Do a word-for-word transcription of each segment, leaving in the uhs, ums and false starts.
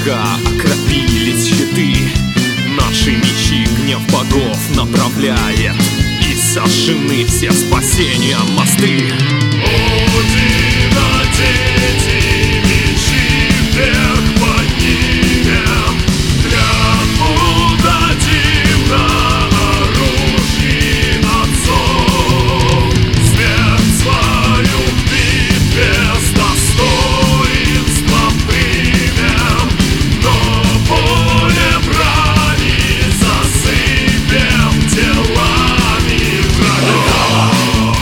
пока окропились щиты, наши мечи гнев богов направляет, и сожжены все спасения мосты. Один, оденьте мечи, вверх поднимем, клятву дадим на оружии отцов. Смерть свою в битве с достоинством примем, но поле брани засыпем телами врагов.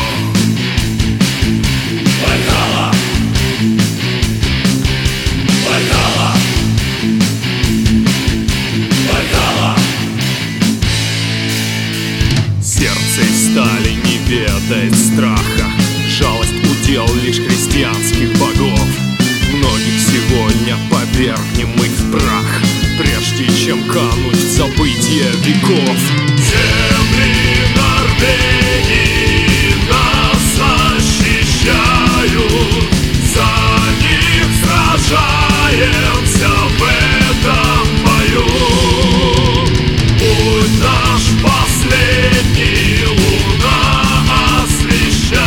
Сердце из стали не ведает страха, жалость удел лишь христианских богов. Многих сегодня повергнем мы в прах, прежде чем кануть в забытье веков. Земли Норвегии нас защищают, за них сражаемся в этом бою. Путь наш последний луна освещает,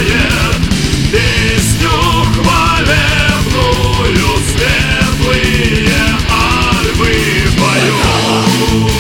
песню хвалебную светлые альвы поют.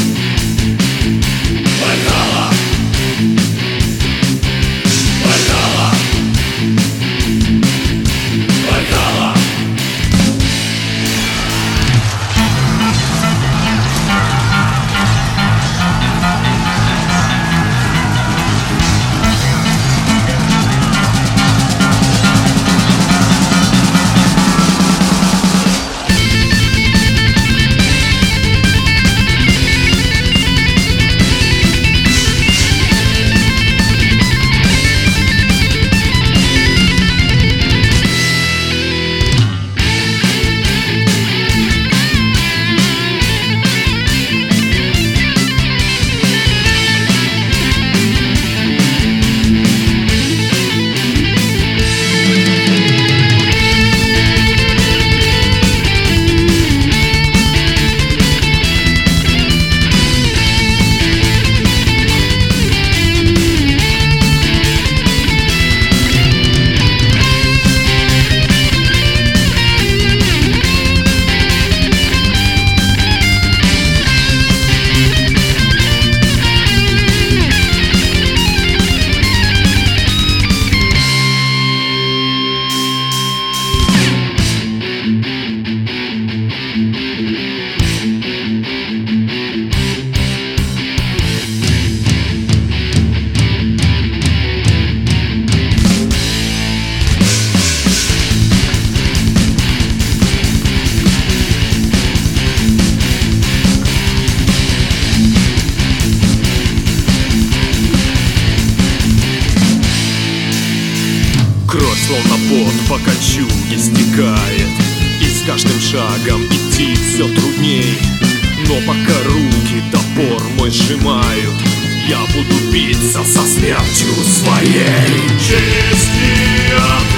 Кровь словно пот по кольчуге стекает, и с каждым шагом идти все трудней. Но пока руки топор мой сжимают, я буду биться со смертью своей. Честь и